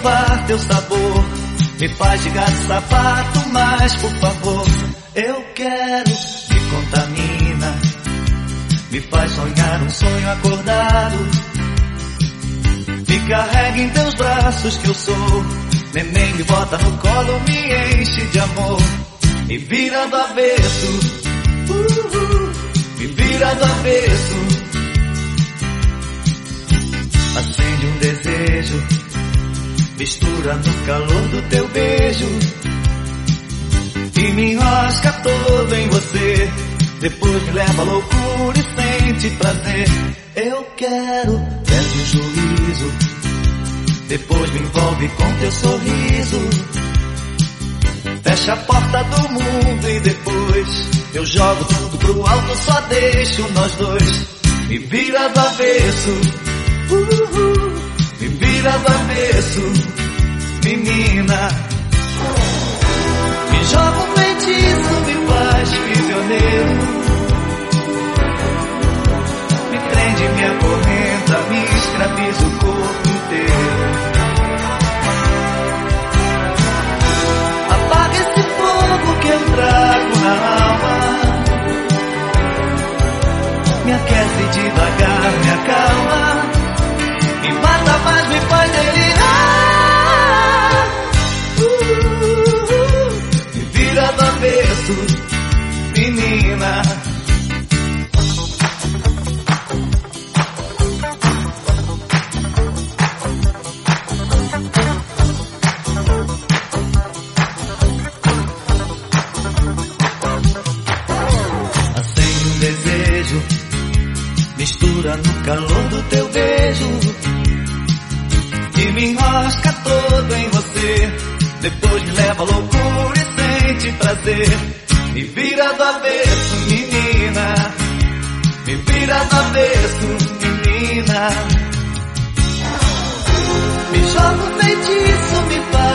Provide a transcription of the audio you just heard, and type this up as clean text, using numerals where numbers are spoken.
provar teu sabor, me faz de gato sapato, mas por favor, eu quero, me contamina, me faz sonhar um sonho acordado, me carrega em teus braços que eu sou, neném me bota no colo, me enche de amor, me vira do avesso, me vira do avesso. Acende um desejo, mistura no calor do teu beijo e me enrosca todo em você. Depois me leva à loucura e sente prazer. Eu quero, perde o juízo, depois me envolve com teu sorriso. Fecha a porta do mundo e depois eu jogo tudo pro alto, só deixo nós dois. Me vira do avesso, me vira do avesso, menina. Me joga um feitiço, me faz prisioneiro, me prende, me acorrenta, me escraviza o corpo inteiro. Apaga esse fogo que eu trago na alma, me aquece devagar, me acalma, me mata, mas me faz delirar. Me vira do avesso, menina. Acende um desejo, mistura no calor do teu beijo e me enrosca todo em você. Depois me leva à loucura e sente prazer. Me vira do avesso, menina, me vira do avesso, menina. Me joga um feitiço, me faz